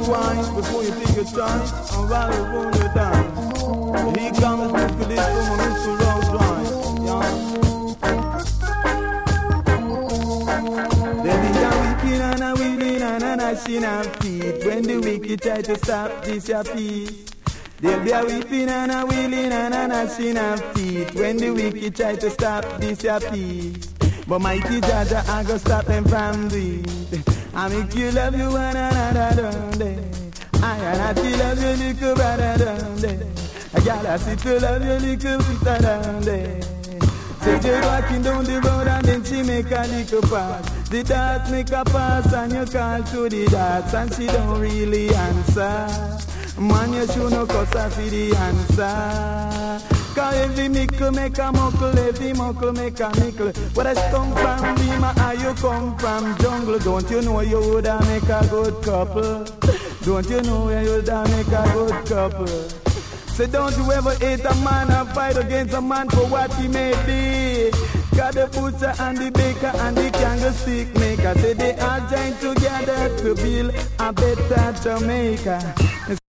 twice before you take your choice. And while you roll your dice, here comes Mr. This from Mr. Rolls Royce. Yeah. Then the weeping and a wheeling and a gnashing of teeth. When the wicked try to stop this your peace. They'll be a weeping and a wheeling and a gnashing of teeth. When the wicked try to stop this your peace. But mighty Jaja, I go stop them from doing it. I make you love you one another down there. I and I love you little brother down there. I gotta sit to love you little sister down there. Say you're walking down the road and then she make a little pass. The dots make a pass and you call to the dots and she don't really answer. Man, you should no cuss her for the answer. Cause every mickle make a muckle, every muckle make a mickle. Where I come from, Lima, or you come from jungle. Don't you know you woulda make a good couple? Don't you know you woulda make a good couple? Say don't you ever hate a man and fight against a man for what he may be. Got the butcher and the baker and the candlestick maker. Say they all join together to build a better Jamaica.